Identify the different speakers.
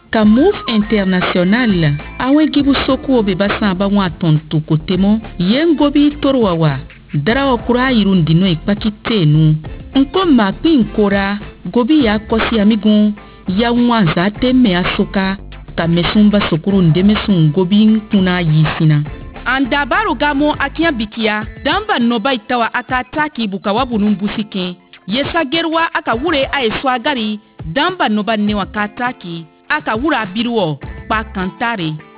Speaker 1: ka Move International awe gibu soku obe basan ba wa tontu kotemo yengobi torwawa dara okura irundi no ipakitenu nko makpi nkora gobi ya kosi amigun ya wanza teme asoka ka mesumba sokuru ndemesun gobi nkuna yisina andabaru gamo akia bikia damba noba itawa akataki bukawa bunumbusike yesa gerwa akawure aeswagari damba noba newa kataki akawura biruo pa kantare